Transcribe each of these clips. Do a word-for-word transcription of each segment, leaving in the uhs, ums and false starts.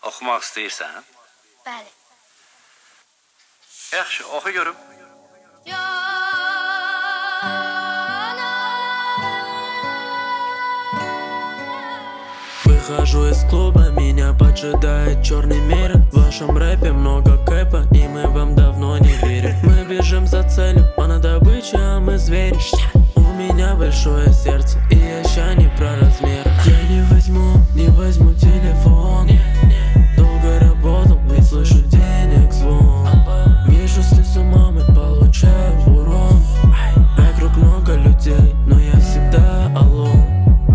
Oxumaq istəyirsən? Bəli. Yaxşı, oxu görüm. Выхожу из клуба, меня поджидает черный мир. В вашем рэпе много кэпа, и мы вам давно не верим. Мы бежим за целью, она добыча, а мы звери. У меня большое сердце, и я ща не про размер. Я не возьму, не возьму телефон. Долго работал, ведь слышу денег звон. Вижу слезу мамы, получаю урон. Вокруг много людей, но я всегда алон.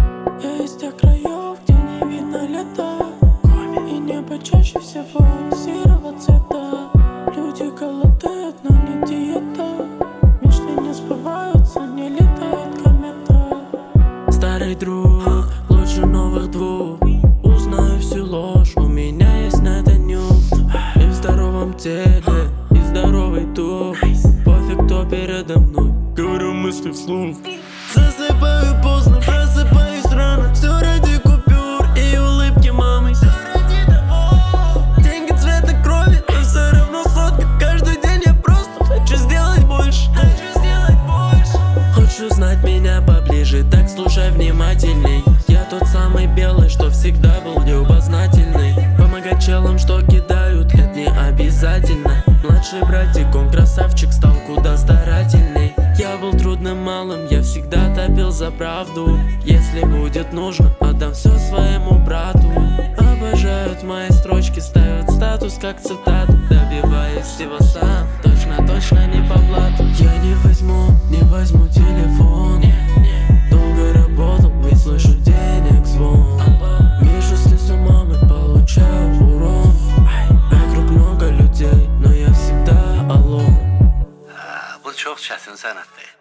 Я из тех краев, где не видно лета, и небо чаще всего серого цвета. Люди голодают, но не диета. Мечты не сбываются, не летает комета. Старый друг, лучше новых двух. Узнаю всю ложь, у меня есть на это нюх. И в здоровом теле, и здоровый дух. Пофиг, кто передо мной, говорю мысли вслух. Засыпаю поздно, просыпаюсь рано. Все ради купюр и улыбки мамы. Все ради того. Деньги цвета крови, но все равно сотка. Каждый день я просто хочу сделать больше. Хочу сделать больше. Хочешь знать меня поближе, так слушай внимательней. Я тот самый белый, что всегда был любознательный. Помогать челам, что кидают, это не обязательно. Младший братик, он красавчик, стал куда старательней. Я был трудным малым, я всегда топил за правду. Если будет нужно, отдам все своему брату. Обожают мои строчки, ставят статус как цитату. Добиваюсь всего сам, точно-точно не по блату. Я не возьму, не возьму телефон. Долго работал, ведь слышу денег звон. Вижу слезу мамы, получаю урон. Вокруг много людей, но я всегда алон. Bu çox çətin sənətdir.